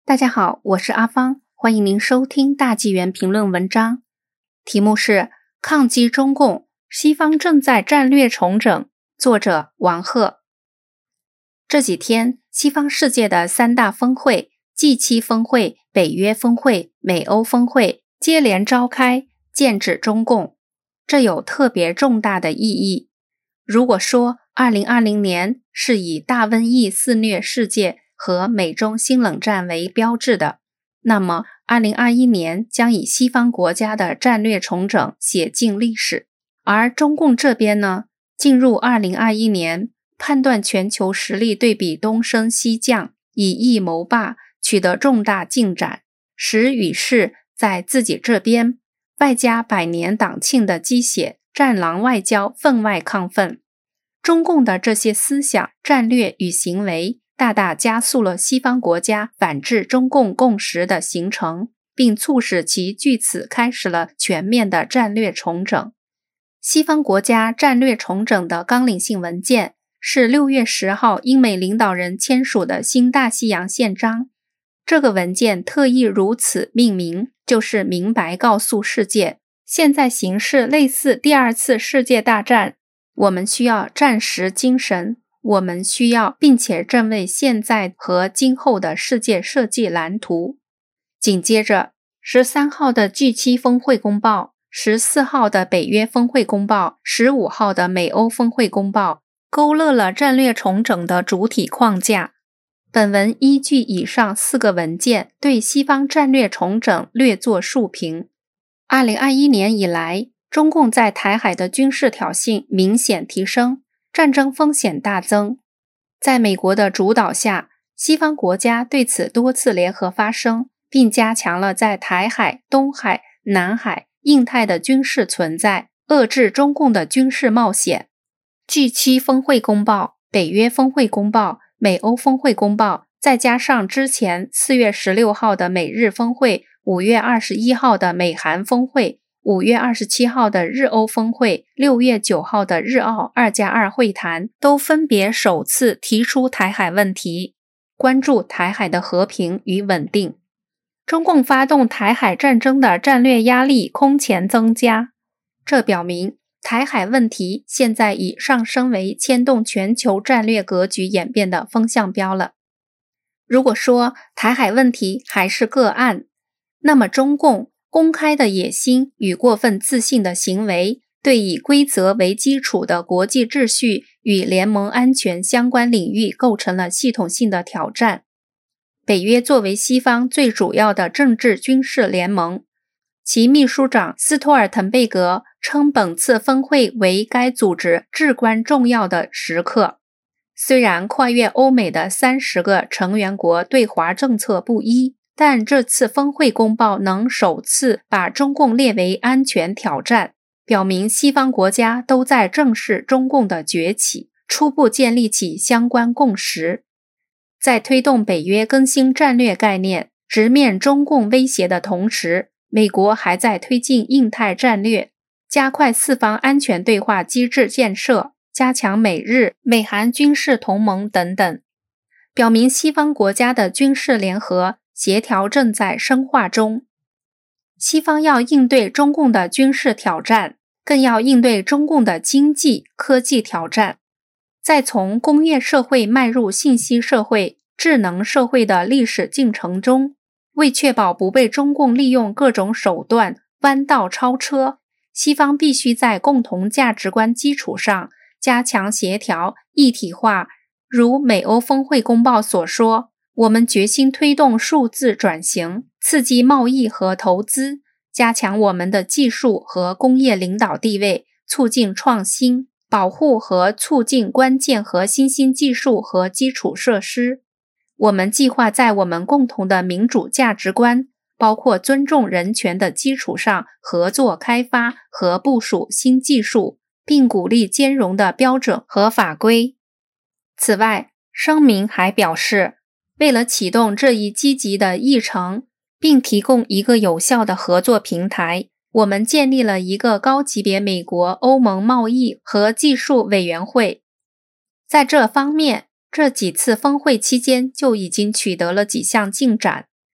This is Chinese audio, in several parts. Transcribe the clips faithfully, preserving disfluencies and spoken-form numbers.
大家好，我是阿芳，欢迎您收听大纪元评论文章，题目是抗击中共，西方正在战略重整，作者王鹤。这几天，西方世界的三大峰会 G 七 峰会、北约峰会、美欧峰会接连召开，剑指中共，这有特别重大的意义。如果说二零二零年是以大瘟疫肆虐世界和美中新冷战为标志的，那么二零二一年将以西方国家的战略重整写进历史。而中共这边呢，进入二零二一年，判断全球实力对比东升西降，以夷谋霸，取得重大进展，使与世在自己这边，外加百年党庆的鸡血，战狼外交分外亢奋。中共的这些思想、战略与行为大大加速了西方国家反制中共共识的形成，并促使其据此开始了全面的战略重整。西方国家战略重整的纲领性文件是六月十号英美领导人签署的新大西洋宪章。这个文件特意如此命名，就是明白告诉世界，现在形势类似第二次世界大战，我们需要战时精神，我们需要并且正为现在和今后的世界设计蓝图。紧接着十三号的 G 七 峰会公报，十四号的北约峰会公报，十五号的美欧峰会公报，勾勒了战略重整的主体框架。本文依据以上四个文件，对西方战略重整略作述评。二零二一年以来，中共在台海的军事挑衅明显提升，战争风险大增。在美国的主导下，西方国家对此多次联合发声，并加强了在台海、东海、南海、印太的军事存在，遏制中共的军事冒险。G 七 峰会公报、北约峰会公报、美欧峰会公报，再加上之前四月十六号的美日峰会、五月二十一号的美韩峰会、五月二十七号的日欧峰会、六月九号的日澳二加二会谈，都分别首次提出台海问题，关注台海的和平与稳定。中共发动台海战争的战略压力空前增加，这表明台海问题现在已上升为牵动全球战略格局演变的风向标了。如果说台海问题还是个案，那么中共公开的野心与过分自信的行为，对以规则为基础的国际秩序与联盟安全相关领域构成了系统性的挑战。北约作为西方最主要的政治军事联盟，其秘书长斯托尔滕贝格称本次峰会为该组织至关重要的时刻。虽然跨越欧美的三十个成员国对华政策不一，但这次峰会公报能首次把中共列为安全挑战，表明西方国家都在正视中共的崛起，初步建立起相关共识。在推动北约更新战略概念，直面中共威胁的同时，美国还在推进印太战略，加快四方安全对话机制建设，加强美日、美韩军事同盟等等，表明西方国家的军事联合协调正在深化中。西方要应对中共的军事挑战，更要应对中共的经济、科技挑战。在从工业社会迈入信息社会、智能社会的历史进程中，为确保不被中共利用各种手段弯道超车，西方必须在共同价值观基础上加强协调、一体化。如美欧峰会公报所说，我们决心推动数字转型，刺激贸易和投资，加强我们的技术和工业领导地位，促进创新，保护和促进关键和新兴技术和基础设施。我们计划在我们共同的民主价值观，包括尊重人权的基础上，合作开发和部署新技术，并鼓励兼容的标准和法规。此外，声明还表示，为了启动这一积极的议程，并提供一个有效的合作平台，我们建立了一个高级别美国欧盟贸易和技术委员会。在这方面，这几次峰会期间就已经取得了几项进展，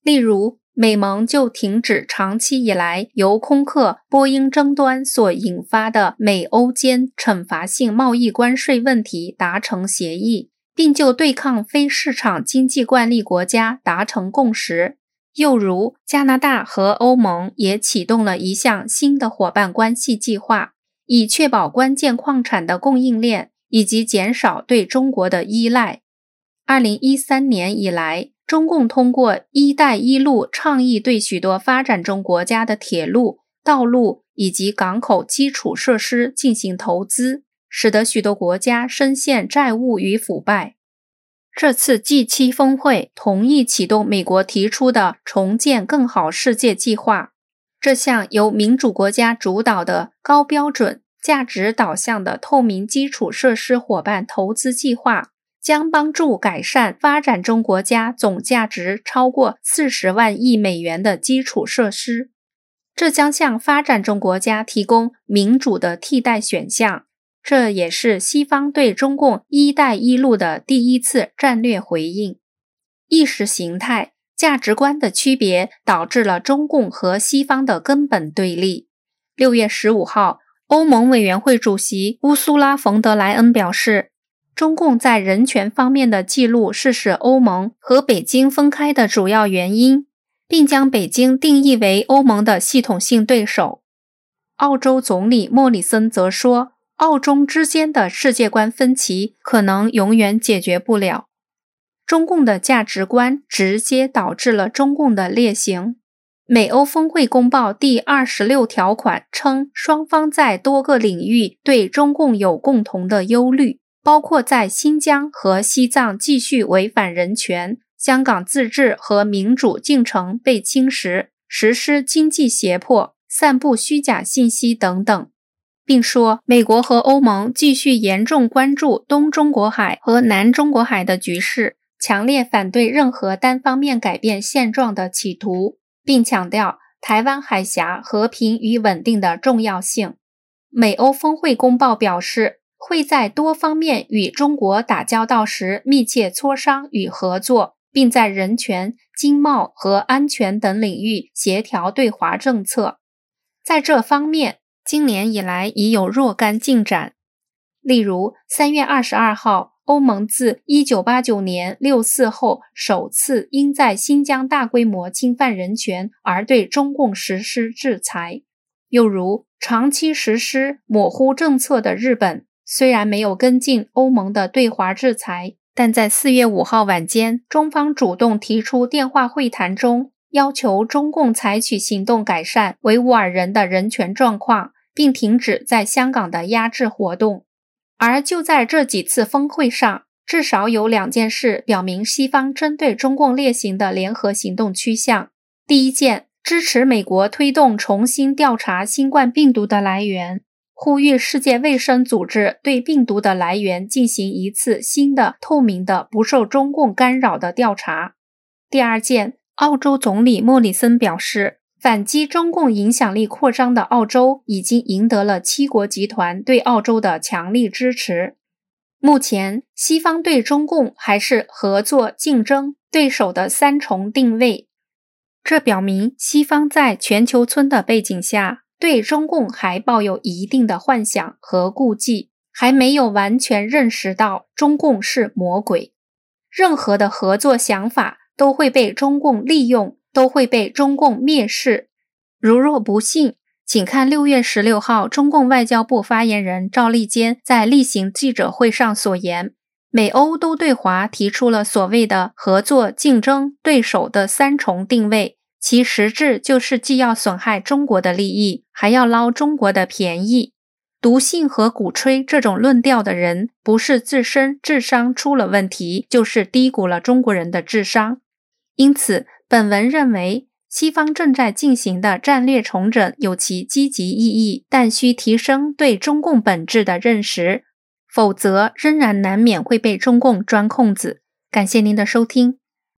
例如，美盟就停止长期以来由空客、波音争端所引发的美欧间惩罚性贸易关税问题达成协议，并就对抗非市场经济惯例国家达成共识。又如，加拿大和欧盟也启动了一项新的伙伴关系计划，以确保关键矿产的供应链以及减少对中国的依赖。二零一三年以来，中共通过“一带一路”倡议对许多发展中国家的铁路、道路以及港口基础设施进行投资，使得许多国家深陷债务与腐败。这次 G 七 峰会同意启动美国提出的重建更好世界计划，这项由民主国家主导的高标准、价值导向的透明基础设施伙伴投资计划，将帮助改善发展中国家总价值超过四十万亿美元的基础设施。这将向发展中国家提供民主的替代选项，这也是西方对中共“一带一路”的第一次战略回应。意识形态、价值观的区别导致了中共和西方的根本对立。六月十五号，欧盟委员会主席乌苏拉·冯德莱恩表示，中共在人权方面的记录是使欧盟和北京分开的主要原因，并将北京定义为欧盟的系统性对手。澳洲总理莫里森则说，澳中之间的世界观分歧可能永远解决不了。中共的价值观直接导致了中共的劣行。美欧峰会公报第二十六条款称，双方在多个领域对中共有共同的忧虑，包括在新疆和西藏继续违反人权，香港自治和民主进程被侵蚀，实施经济胁迫，散布虚假信息等等，并说美国和欧盟继续严重关注东中国海和南中国海的局势，强烈反对任何单方面改变现状的企图，并强调台湾海峡和平与稳定的重要性。美欧峰会公报表示，会在多方面与中国打交道时密切磋商与合作，并在人权、经贸和安全等领域协调对华政策。在这方面，今年以来已有若干进展。例如，三月二十二号，欧盟自一九八九年六四后首次因在新疆大规模侵犯人权而对中共实施制裁。又如，长期实施模糊政策的日本，虽然没有跟进欧盟的对华制裁，但在四月五号晚间，中方主动提出电话会谈中，要求中共采取行动改善维吾尔人的人权状况，并停止在香港的压制活动。而就在这几次峰会上，至少有两件事表明西方针对中共劣行的联合行动趋向。第一件，支持美国推动重新调查新冠病毒的来源，呼吁世界卫生组织对病毒的来源进行一次新的、透明的、不受中共干扰的调查。第二件，澳洲总理莫里森表示，反击中共影响力扩张的澳洲已经赢得了七国集团对澳洲的强力支持。目前，西方对中共还是合作、竞争、对手的三重定位。这表明西方在全球村的背景下，对中共还抱有一定的幻想和顾忌，还没有完全认识到中共是魔鬼。任何的合作想法都会被中共利用，都会被中共蔑视。如若不信，请看六月十六号中共外交部发言人赵立坚在例行记者会上所言，美欧都对华提出了所谓的合作、竞争、对手的三重定位，其实质就是既要损害中国的利益，还要捞中国的便宜。笃信和鼓吹这种论调的人，不是自身智商出了问题，就是低估了中国人的智商。因此，本文认为，西方正在进行的战略重整有其积极意义，但需提升对中共本质的认识，否则仍然难免会被中共钻空子。感谢您的收听。